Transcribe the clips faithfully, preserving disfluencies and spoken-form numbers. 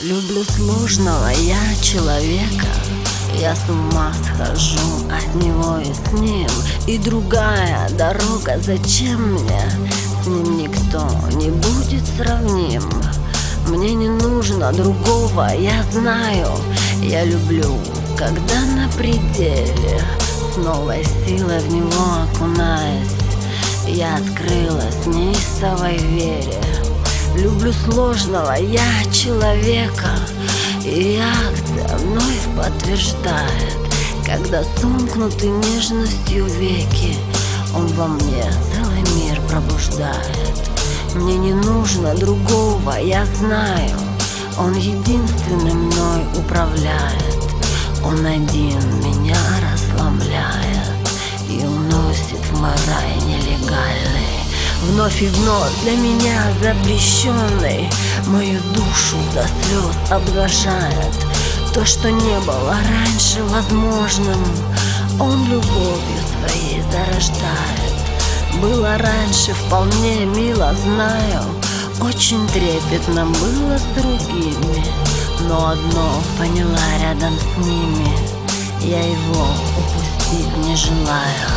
Люблю сложного я человека, я с ума схожу от него и с ним. И другая дорога, зачем мне? С ним никто не будет сравним. Мне не нужно другого, я знаю. Я люблю, когда на пределе, с новой силой в него окунаясь, я открылась неистовой вере. Люблю сложного я человека, и реакция вновь подтверждает, когда сомкнуты нежностью веки, он во мне целый мир пробуждает. Мне не нужно другого, я знаю, он единственным мной управляет. Он один меня расслабляет и уносит в мой рай нелегальный. Вновь и вновь для меня запрещенный, мою душу до слез обнажает. То, что не было раньше возможным, он любовью своей зарождает. Было раньше вполне мило, знаю, очень трепетно было с другими, но одно поняла рядом с ними, я его упустить не желаю.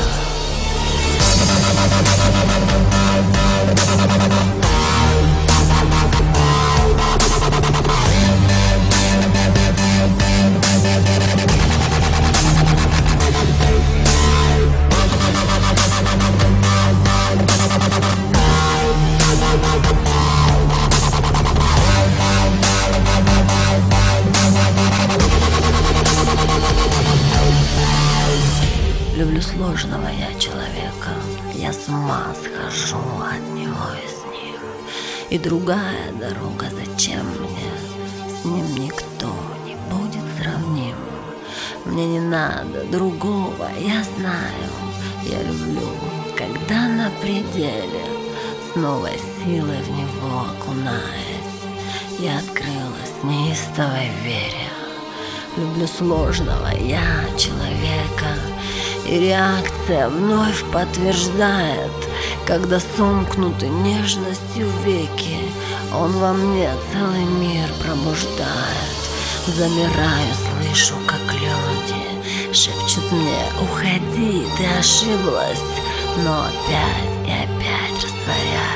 Люблю сложного я человека, я с ума схожу от него и с ним. И другая дорога, зачем мне? С ним никто не будет сравним. Мне не надо другого, я знаю. Я люблю, когда на пределе, с новой силой в него окунаясь, я открылась неистовой вере. Люблю сложного я человека, и реакция вновь подтверждает, когда сомкнуты нежностью веки, он во мне целый мир пробуждает. Замираю, слышу, как люди шепчут мне: уходи, ты ошиблась. Но опять и опять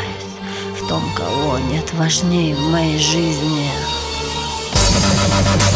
растворяюсь в том, кого нет важней в моей жизни.